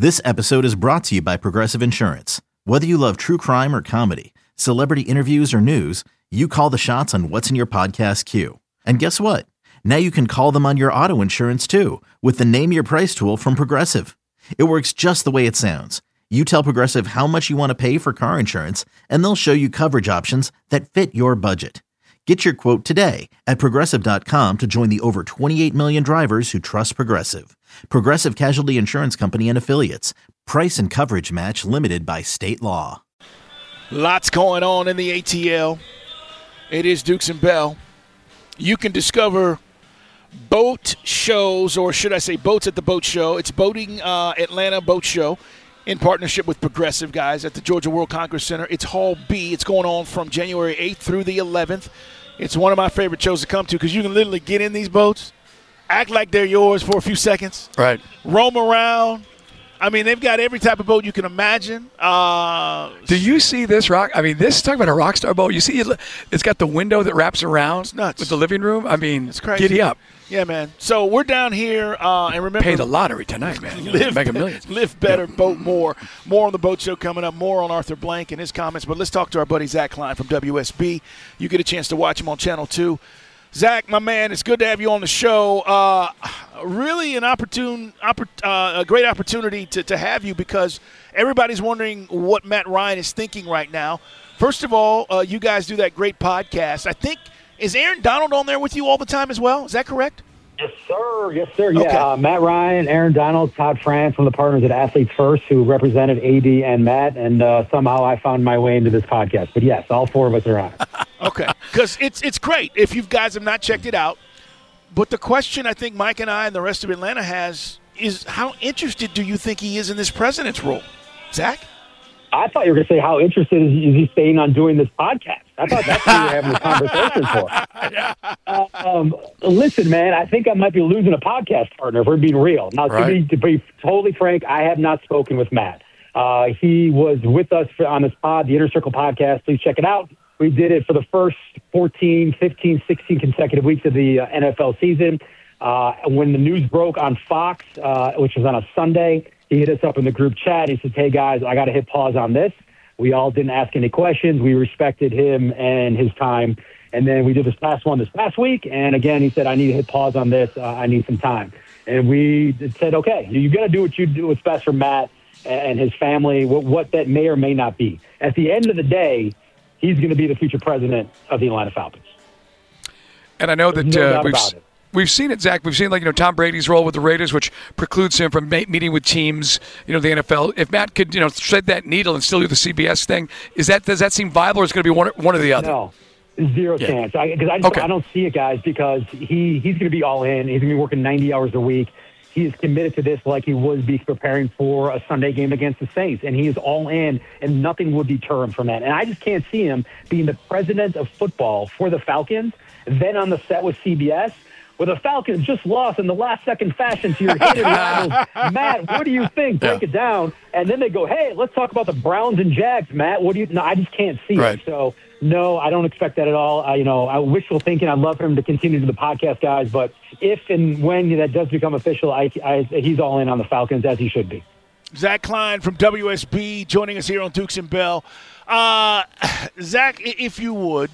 This episode is brought to you by Progressive Insurance. Whether you love true crime or comedy, celebrity interviews or news, you call the shots on what's in your podcast queue. And guess what? Now you can call them on your auto insurance too with the Name Your Price tool from Progressive. It works just the way it sounds. You tell Progressive how much you want to pay for car insurance, and they'll show you coverage options that fit your budget. Get your quote today at Progressive.com to join the over 28 million drivers who trust Progressive. Progressive Casualty Insurance Company and Affiliates. Price and coverage match limited by state law. Lots going on in the ATL. It is Dukes and Bell. You can discover boat shows, or should I say boats at the boat show. It's Boating Atlanta Boat Show in partnership with Progressive, guys, at the Georgia World Congress Center. It's Hall B. It's going on from January 8th through the 11th. It's one of my favorite shows to come to because you can literally get in these boats, act like they're yours for a few seconds, right? Roam around. I mean, they've got every type of boat you can imagine. Do you see this rock? I mean, this talk about a rock star boat. You see, it's got the window that wraps around. It's nuts. With the living room. I mean, it's crazy. Giddy up. Yeah, man. So we're down here, and remember, pay the lottery tonight, man. Mega Millions. Live better, boat more. More on the boat show coming up. More on Arthur Blank and his comments. But let's talk to our buddy Zach Klein from WSB. You get a chance to watch him on Channel 2. Zach, my man, it's good to have you on the show. Really a great opportunity to have you because everybody's wondering what Matt Ryan is thinking right now. First of all, you guys do that great podcast. I think, is Aaron Donald on there with you all the time as well? Is that correct? Yes, sir. Yes, sir. Yeah, okay. Matt Ryan, Aaron Donald, Todd France, one of the partners at Athletes First who represented AD and Matt, and somehow I found my way into this podcast. But, yes, all four of us are on it. Okay, because it's great if you guys have not checked it out. But the question I think Mike and I and the rest of Atlanta has is how interested do you think he is in this president's role? Zach? I thought you were going to say how interested is he staying on doing this podcast. I thought that's what we were having a conversation for. Listen, man, I think I might be losing a podcast partner if we're being real. Now, to be totally frank, I have not spoken with Matt. He was with us on this pod, the Inner Circle podcast. Please check it out. We did it for the first 14, 15, 16 consecutive weeks of the NFL season. When the news broke on Fox, which was on a Sunday, he hit us up in the group chat. He said, hey, guys, I got to hit pause on this. We all didn't ask any questions. We respected him and his time. And then we did this past week. And, again, he said, I need to hit pause on this. I need some time. And we said, okay, you got to do what you do what's best for Matt and his family, what that may or may not be. At the end of the day, he's going to be the future president of the Atlanta Falcons. And I know that we've seen it, Zach. We've seen, Tom Brady's role with the Raiders, which precludes him from meeting with teams, the NFL. If Matt could, thread that needle and still do the CBS thing, does that seem viable, or is it going to be one or the other? No, zero chance. I don't see it, guys, because he's going to be all in. He's going to be working 90 hours a week. He is committed to this like he would be preparing for a Sunday game against the Saints, and he is all in, and nothing would deter him from that. And I just can't see him being the president of football for the Falcons, then on the set with CBS, where the Falcons just lost in the last-second fashion to your hated rivals. Matt, what do you think? Break it down. And then they go, hey, let's talk about the Browns and Jags, Matt. What do you? No, I just can't see it. So, no, I don't expect that at all. I wishful thinking. I'd love for him to continue to the podcast, guys. But if and when that does become official, he's all in on the Falcons, as he should be. Zach Klein from WSB joining us here on Dukes and Bell. Zach, if you would,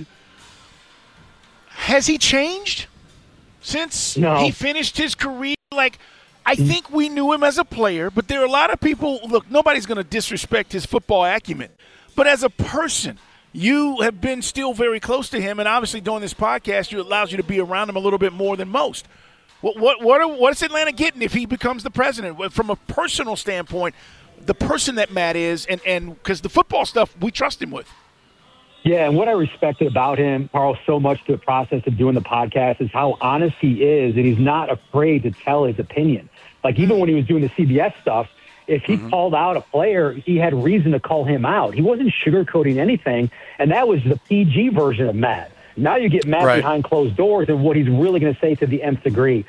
has he changed since he finished his career? I think we knew him as a player, but there are a lot of people. Look, nobody's going to disrespect his football acumen, but as a person, you have been still very close to him, and obviously doing this podcast, it allows you to be around him a little bit more than most. What's Atlanta getting if he becomes the president? From a personal standpoint, the person that Matt is, and because the football stuff, we trust him with. Yeah, and what I respected about him, Carl, so much through the process of doing the podcast is how honest he is, and he's not afraid to tell his opinion. Even when he was doing the CBS stuff, if he called out a player, he had reason to call him out. He wasn't sugarcoating anything, and that was the PG version of Matt. Now you get Matt behind closed doors and what he's really going to say to the nth degree.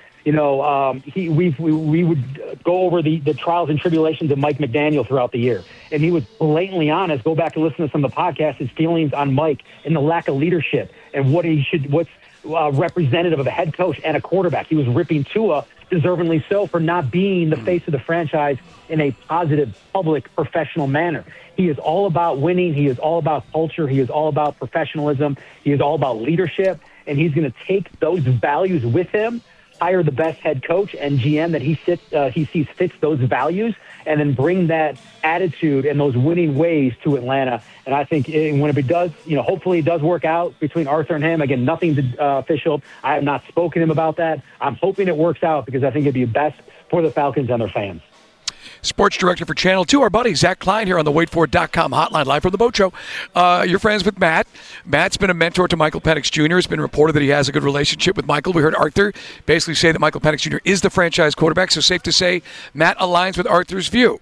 We would go over the trials and tribulations of Mike McDaniel throughout the year, and he was blatantly honest. Go back and listen to some of the podcasts, his feelings on Mike and the lack of leadership and what's representative of a head coach and a quarterback. He was ripping Tua deservingly so, for not being the face of the franchise in a positive, public, professional manner. He is all about winning. He is all about culture. He is all about professionalism. He is all about leadership. And he's going to take those values with him, hire the best head coach and GM that he sees fits those values, and then bring that attitude and those winning ways to Atlanta. And I think when it does, hopefully it does work out between Arthur and him. Again, nothing's official. I have not spoken to him about that. I'm hoping it works out because I think it'd be best for the Falcons and their fans. Sports director for Channel 2, our buddy Zach Klein here on the WaitFor.com hotline, live from the Boat Show. You're friends with Matt. Matt's been a mentor to Michael Penix Jr. It's been reported that he has a good relationship with Michael. We heard Arthur basically say that Michael Penix Jr. is the franchise quarterback, so safe to say Matt aligns with Arthur's view.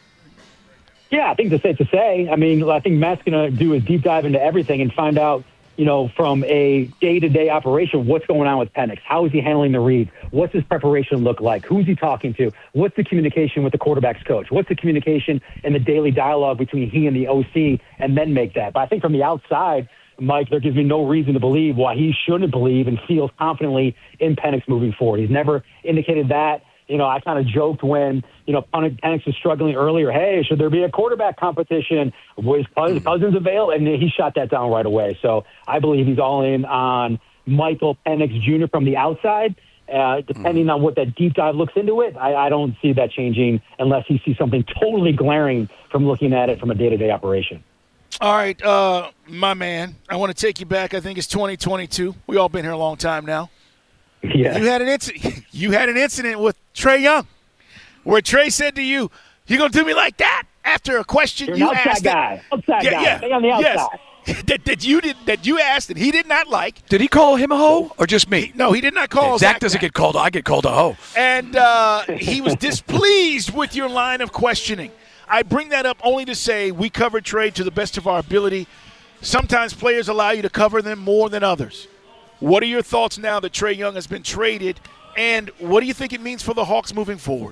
Yeah, I think it's safe to say. I mean, I think Matt's going to do a deep dive into everything and find out, from a day-to-day operation, what's going on with Penix? How is he handling the read? What's his preparation look like? Who's he talking to? What's the communication with the quarterback's coach? What's the communication and the daily dialogue between he and the OC, and then make that? But I think from the outside, Mike, there gives me no reason to believe why he shouldn't believe and feels confidently in Penix moving forward. He's never indicated that. I kind of joked when, Penix was struggling earlier. Hey, should there be a quarterback competition? Was Cousins available? And he shot that down right away. So I believe he's all in on Michael Penix Jr. from the outside. Depending on what that deep dive looks into it, I don't see that changing unless he sees something totally glaring from looking at it from a day-to-day operation. All right, my man, I want to take you back. I think it's 2022. We all been here a long time now. Yeah. You had an incident with Trae Young where Trae said to you, "You gonna do me like that?" After a question You're you an asked. Outside guy. Yeah. Stay on the outside. Yes. that you asked and he did not like. Did he call him a hoe or just me? No, he did not call Zach doesn't get called. I get called a hoe. And he was displeased with your line of questioning. I bring that up only to say we covered Trae to the best of our ability. Sometimes players allow you to cover them more than others. What are your thoughts now that Trae Young has been traded, and what do you think it means for the Hawks moving forward?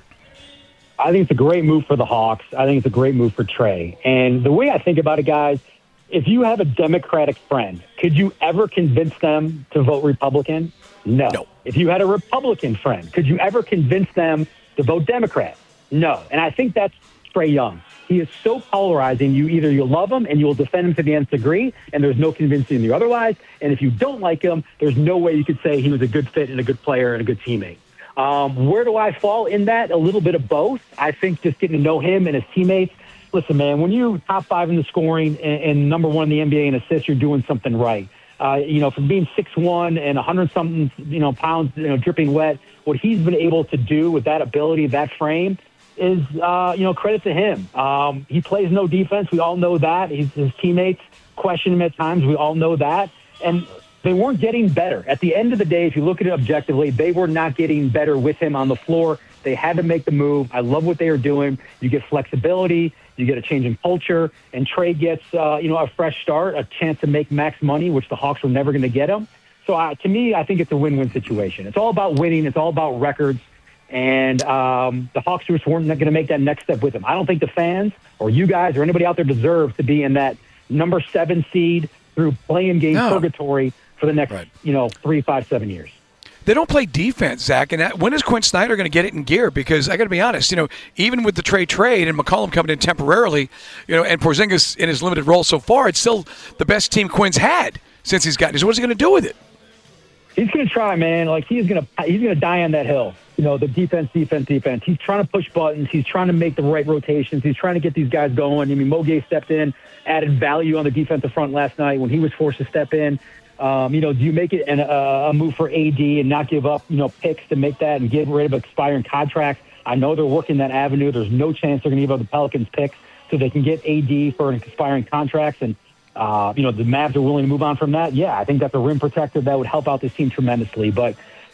I think it's a great move for the Hawks. I think it's a great move for Trae. And the way I think about it, guys, if you have a Democratic friend, could you ever convince them to vote Republican? No. If you had a Republican friend, could you ever convince them to vote Democrat? No. And I think that's Trae Young. He is so polarizing. You love him and you will defend him to the nth degree, and there's no convincing you otherwise. And if you don't like him, there's no way you could say he was a good fit and a good player and a good teammate. Where do I fall in that? A little bit of both. I think just getting to know him and his teammates. Listen, man, when you top 5 in the scoring and number 1 in the NBA in assists, you're doing something right. From being 6'1" and 100-something, pounds, dripping wet, what he's been able to do with that ability, that frame, is, credit to him. He plays no defense. We all know that. His teammates question him at times. We all know that. And they weren't getting better. At the end of the day, if you look at it objectively, they were not getting better with him on the floor. They had to make the move. I love what they are doing. You get flexibility. You get a change in culture. And Trae gets, a fresh start, a chance to make max money, which the Hawks were never going to get him. So to me, I think it's a win-win situation. It's all about winning. It's all about records. And the Hawks just weren't going to make that next step with him. I don't think the fans or you guys or anybody out there deserves to be in that number 7 seed through playing game purgatory for the next, 3, 5, 7 years. They don't play defense, Zach. And when is Quinn Snyder going to get it in gear? Because I got to be honest, even with the Trae trade and McCollum coming in temporarily, and Porzingis in his limited role so far, it's still the best team Quinn's had since he's gotten. So what's he going to do with it? He's going to try, man. Like he's going to die on that hill. The defense. He's trying to push buttons. He's trying to make the right rotations. He's trying to get these guys going. I mean, Mo Gay stepped in, added value on the defensive front last night when he was forced to step in. Do you make it a move for AD and not give up, picks to make that and get rid of expiring contracts? I know they're working that avenue. There's no chance they're going to give up the Pelicans picks so they can get AD for expiring contracts. And, the Mavs are willing to move on from that. Yeah, I think that's a rim protector that would help out this team tremendously. But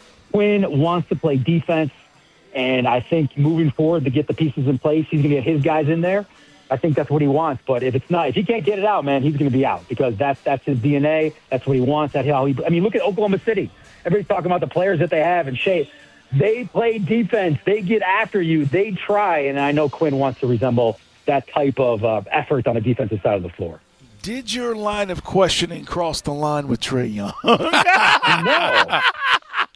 Quinn wants to play defense, and I think moving forward to get the pieces in place, he's going to get his guys in there. I think that's what he wants. But if he can't get it out, man, he's going to be out because that's his DNA. That's what he wants. That's how look at Oklahoma City. Everybody's talking about the players that they have and shape. They play defense. They get after you. They try. And I know Quinn wants to resemble that type of effort on the defensive side of the floor. Did your line of questioning cross the line with Trae Young? No.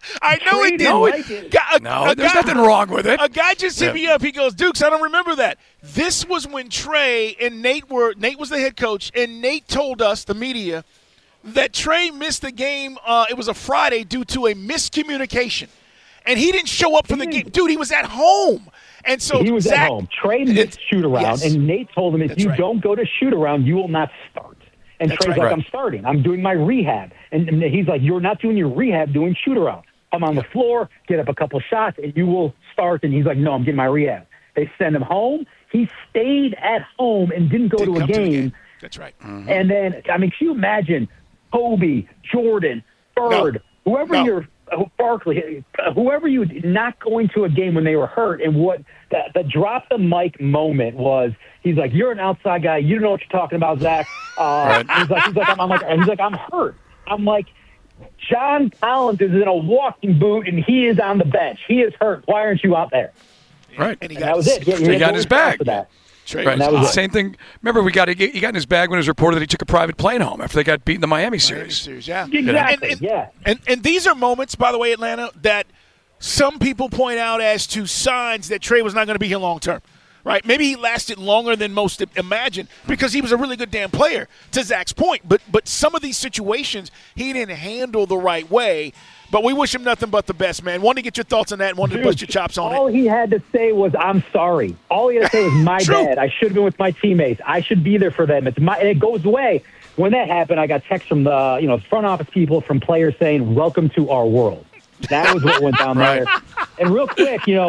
I know it didn't. No, there's nothing wrong with it. A guy just hit me up. He goes, Dukes, I don't remember that. This was when Trey and Nate was the head coach, and Nate told us, the media, that Trey missed the game. It was a Friday due to a miscommunication. And he didn't show up for the game. Dude, he was at home. And so he was Zach, at home. Trey missed shoot-around, and Nate told him, if you don't go to shoot-around, you will not start. And Trey's like, I'm starting. I'm doing my rehab. And he's like, you're not doing your rehab, doing shoot-around. I'm on the floor, get up a couple shots, and you will start. And he's like, no, I'm getting my rehab. They send him home. He stayed at home and didn't go to a game. That's right. Mm-hmm. And then, I mean, can you imagine Kobe, Jordan, Bird, whoever Barkley, whoever you not going to a game when they were hurt, and what the drop the mic moment was. He's like, you're an outside guy. You don't know what you're talking about, Zach. He's like, I'm hurt. I'm like, John Collins is in a walking boot, and he is on the bench. He is hurt. Why aren't you out there? Right. And that was it. He got in his bag. Right. Same thing. Remember, he got in his bag when it was reported that he took a private plane home after they got beat in the Miami series. Yeah. Exactly. And these are moments, by the way, Atlanta, that some people point out as to signs that Trey was not going to be here long term. Right? Maybe he lasted longer than most imagine because he was a really good damn player, to Zach's point. But some of these situations he didn't handle the right way. But we wish him nothing but the best, man. Wanted to get your thoughts on that and wanted to bust your chops on all he had to say was, I'm sorry. All he had to say was, my bad. I should have been with my teammates. I should be there for them. And it goes away. When that happened, I got texts from the front office people, from players saying, welcome to our world. That was what went down there. And real quick, a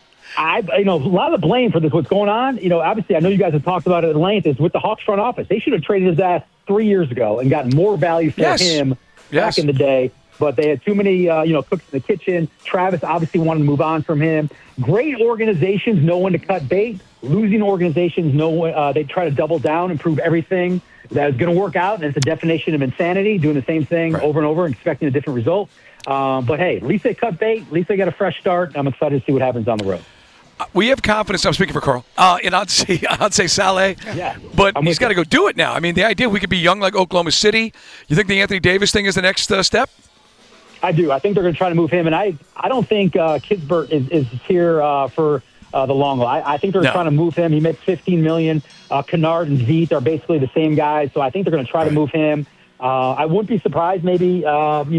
lot of the blame for this, what's going on, obviously I know you guys have talked about it at length, is with the Hawks front office. They should have traded his ass 3 years ago and gotten more value for him back in the day. But they had too many, cooks in the kitchen. Travis obviously wanted to move on from him. Great organizations know when to cut bait. Losing organizations know when they try to double down and prove everything that is going to work out. And it's a definition of insanity, doing the same thing over and over and expecting a different result. But, hey, at least they cut bait. At least they got a fresh start. I'm excited to see what happens on the road. We have confidence. I'm speaking for Carl. And I'd say Saleh. Yeah. But he's got to go do it now. I mean, the idea we could be young like Oklahoma City. You think the Anthony Davis thing is the next step? I do. I think they're going to try to move him, and I don't think Kispert is here for the long haul. I think they're trying to move him. He makes $15 million. Kennard and Veet are basically the same guys, so I think they're going to try to move him. I wouldn't be surprised. Maybe the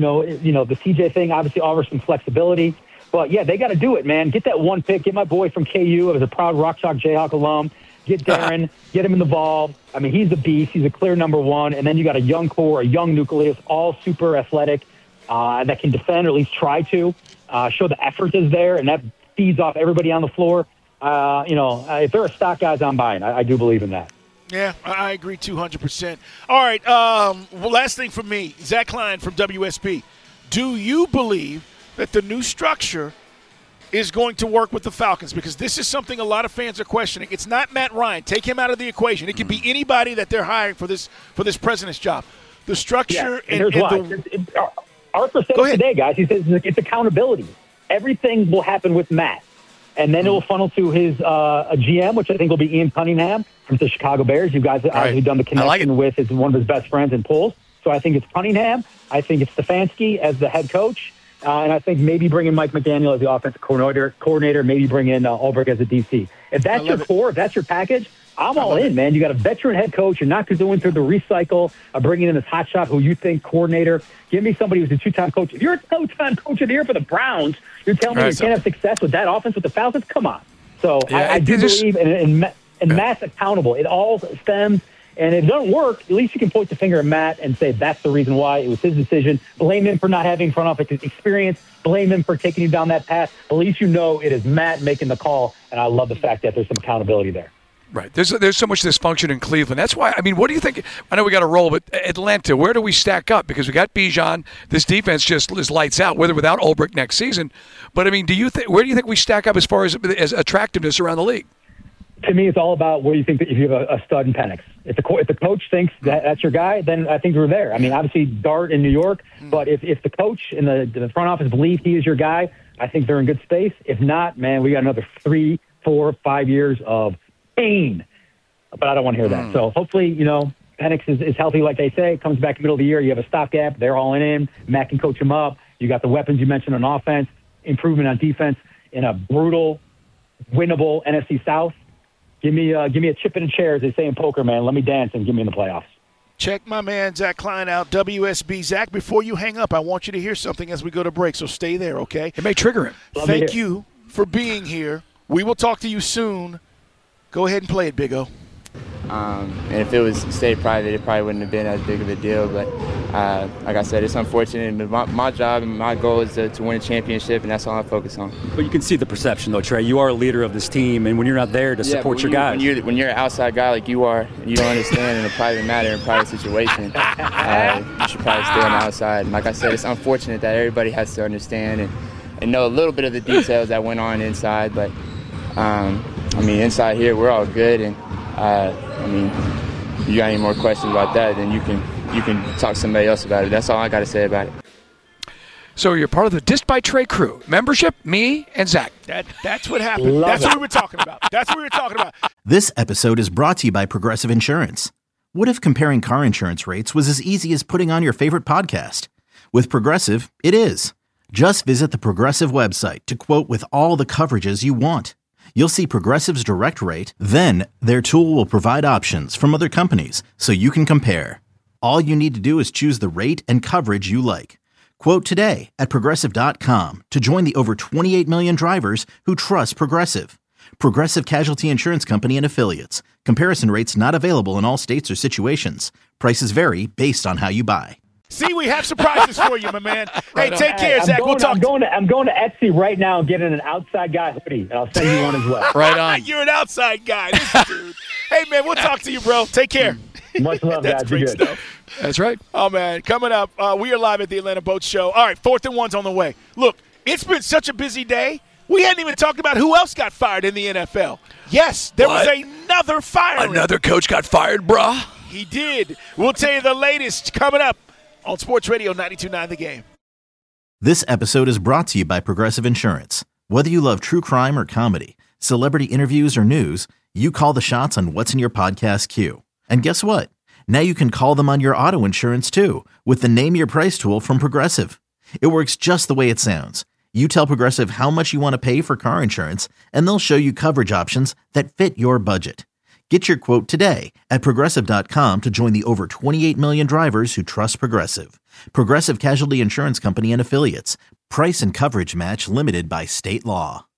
CJ thing obviously offers some flexibility, but yeah, they got to do it, man. Get that one pick. Get my boy from KU. I was a proud Rock Chalk Jayhawk alum. Get Darren. Get him involved. I mean, he's a beast. He's a clear number one, and then you got a young core, a young nucleus, all super athletic. That can defend, or at least try to show the effort is there, and that feeds off everybody on the floor. If there are stock guys, I'm buying. I do believe in that. Yeah, I agree 200%. All right, last thing from me, Zach Klein from WSB. Do you believe that the new structure is going to work with the Falcons? Because this is something a lot of fans are questioning. It's not Matt Ryan. Take him out of the equation. It could be anybody that they're hiring for this president's job. The structure and Arthur said it today, guys. He says it's accountability. Everything will happen with Matt. And then it will funnel to his a GM, which I think will be Ian Cunningham from the Chicago Bears. You guys have obviously done the connection with is one of his best friends and pulls. So I think it's Cunningham. I think it's Stefanski as the head coach. And I think maybe bringing Mike McDaniel as the offensive coordinator, maybe bring in Ulbrich as a DC. If that's your core, if that's your package, I'm all in, man. You got a veteran head coach. You're not going through the recycle of bringing in this hotshot who you think coordinator. Give me somebody who's a two-time coach. If you're a two-time coach of the year for the Browns, you're telling me you can't have success with that offense with the Falcons? Come on. So I do believe in Matt's accountable. It all stems, and if it doesn't work, at least you can point the finger at Matt and say that's the reason why. It was his decision. Blame him for not having front office experience. Blame him for taking you down that path. At least you know it is Matt making the call, and I love the fact that there's some accountability there. Right. There's so much dysfunction in Cleveland. That's why, I mean, what do you think? I know we got to roll, but Atlanta, where do we stack up? Because we got Bijan. This defense just is lights out, whether without Ulbrich next season. But, I mean, where do you think we stack up as far as attractiveness around the league? To me, it's all about where you think that if you have a stud in Penix. If the coach thinks that's your guy, then I think we're there. I mean, obviously, Dart in New York, but if the coach and the front office believe he is your guy, I think they're in good space. If not, man, we got another 3, 4, 5 years of pain. But I don't want to hear that. So hopefully, Penix is healthy, like they say. Comes back in the middle of the year. You have a stopgap. They're all in. Matt can coach him up. You got the weapons you mentioned on offense, improvement on defense in a brutal, winnable NFC South. Give me a chip in a chair, as they say in poker, man. Let me dance and give me in the playoffs. Check my man Zach Klein out, WSB. Zach, before you hang up, I want you to hear something as we go to break, so stay there, okay? It may trigger him. Thank you for being here. We will talk to you soon. Go ahead and play it, Big O. And if it was stayed private, it probably wouldn't have been as big of a deal. But like I said, it's unfortunate. But my job and my goal is to win a championship, and that's all I focus on. But you can see the perception, though, Trey. You are a leader of this team, and when you're not there to support your guys. When you're an outside guy like you are, and you don't understand in a private matter, in a private situation, you should probably stay on the outside. And like I said, it's unfortunate that everybody has to understand and know a little bit of the details that went on inside. But, inside here, we're all good. And, you got any more questions about that, then you can talk to somebody else about it. That's all I got to say about it. So you're part of the Dissed by Trey crew. Membership, me, and Zach. That's what happened. That's what we were talking about. This episode is brought to you by Progressive Insurance. What if comparing car insurance rates was as easy as putting on your favorite podcast? With Progressive, it is. Just visit the Progressive website to quote with all the coverages you want. You'll see Progressive's direct rate, then their tool will provide options from other companies so you can compare. All you need to do is choose the rate and coverage you like. Quote today at Progressive.com to join the over 28 million drivers who trust Progressive. Progressive Casualty Insurance Company and Affiliates. Comparison rates not available in all states or situations. Prices vary based on how you buy. See, we have surprises for you, my man. Hey, take care, Zach. We'll talk. I'm going to Etsy right now and getting an outside guy hoodie, and I'll send you one as well. Right on. You're an outside guy, this dude. Hey, man, we'll talk to you, bro. Take care. Much love, That's guys. great Be good. stuff. That's right. Oh, man. Coming up, we are live at the Atlanta Boat Show. All right, 4th and 1's on the way. Look, it's been such a busy day. We hadn't even talked about who else got fired in the NFL. Yes, there was another firing. Another coach got fired, brah. He did. We'll tell you the latest coming up on Sports Radio 92.9 The Game. This episode is brought to you by Progressive Insurance. Whether you love true crime or comedy, celebrity interviews or news, you call the shots on what's in your podcast queue. And guess what? Now you can call them on your auto insurance too with the Name Your Price tool from Progressive. It works just the way it sounds. You tell Progressive how much you want to pay for car insurance, and they'll show you coverage options that fit your budget. Get your quote today at Progressive.com to join the over 28 million drivers who trust Progressive. Progressive Casualty Insurance Company and Affiliates. Price and coverage match limited by state law.